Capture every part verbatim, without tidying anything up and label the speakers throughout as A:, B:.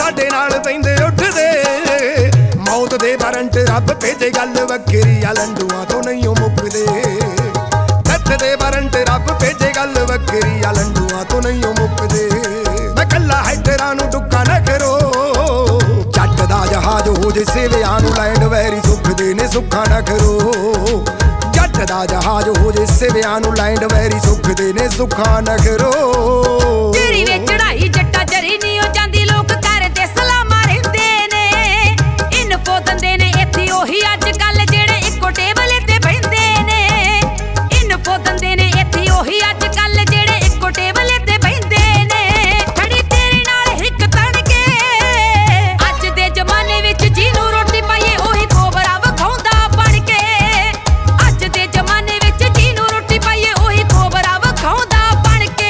A: ਸਾਡੇ ਨਾਲ ਪੈਂਦੇ ਉੱਠਦੇ मौत दे वारंट रब भेजे गल वखरी आ लंडुआं तो नहीं मुकदे डेथ दे वारंट रब भेजे गल वखरी आ लंडुआं तो नहीं मुकदे मैं कल्ला हैदरां नूं डुक्का ना करो जट दा जहाज हो जे सेवियां नूं लैंड वैरी सुखदे ने सुखा ना करो जट दा जहाज हो जे सेवियां नूं लैंड वैरी सुखदे ने सुखा ना करो
B: तेरी वे चढ़ाई जट्टा जरी नहीं हो जांदी लोग करदे सलामा रहिंदे ने इनफो दंदे ने इत्थे ओही अज कल जेड़े इक्को टेबल ते बहिंदे ने इनफो दंदे ने इत्थे ओही अज कल जेड़े इक्को टेबल ते बहिंदे ने खड़ी तेरे नाल हिक तण के अज दे जमाने विच जिहनूं रोटी पाईए ओही खोबरा वखाउंदा बण के अज दे जमाने विच जिहनूं रोटी पाईए ओही खोबरा वखाउंदा बण के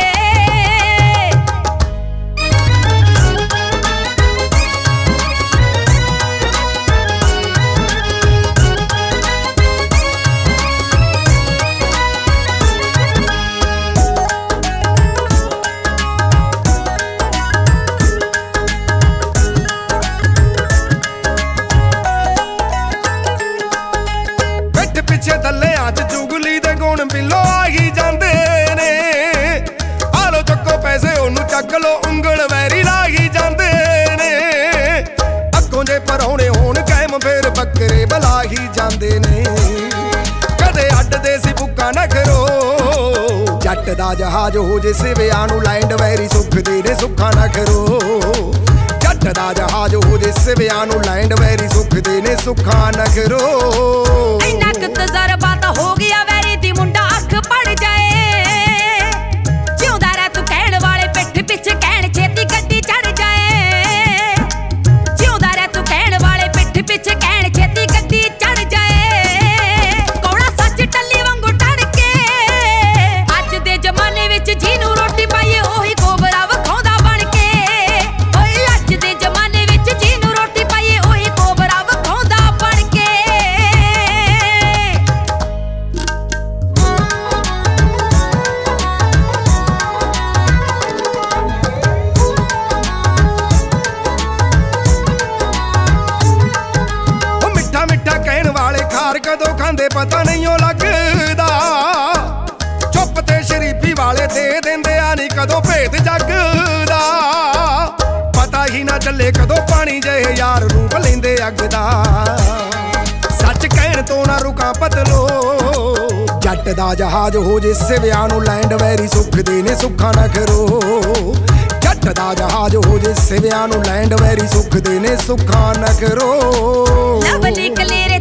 A: पिछे दले अज चुगली दे गुण बिलो आ ही जांदे ने आलो चक्को पैसे ओनू चक लो उंगल वैरी ला ही जांदे ने अगों जे परौणे होण कायम फेर बकरे बला ही जांदे ने कदे अड्डदे सी बुक्का ना करो जट दा जहाज हो जे सेवियां नूं लैंड वैरी सुखदे ने सुखा ना करो जट दा जहाज हो जे सेवियां नूं लैंड वैरी सुखदे ने सुखा ना करो
B: तजर्बा तो हो गया वैरी दी मुंडा अख पड़ जाए जिउंदा रह तू कहण वाले पिठ पिछ कहण छेती गड्डी चढ़ जाए जिउंदा रह तू कहण वाले पिठ पिछ कहण छेती गड्डी चढ़ जाए कौड़ा सच टल्ली वांगू टड़ के अज दे जमाने विच जिहनूं रोटी पाईए ओही खोबरा वखाउंदा बण के ओए अज दे जमाने विच जिहनूं रोटी पाईए ओही खोबरा वखाउंदा बण के
A: कदों खांदे पता नहीं ओ लगदा चुप ते शरीफी वाले दे देंदे आ नहीं कदों भेद जगदा पता ही ना चले कदों पानी जहे यार रूप लेंदे अग दा सच कहण तो ना रुका पतलो जट दा जहाज हो जे सेवियां नूं लैंड वैरी सुखदे ने सुखा ना करो जट दा जहाज हो जे सेवियां नूं लैंड वैरी सुखदे ने सुखा ना करो
B: लवली कलेरे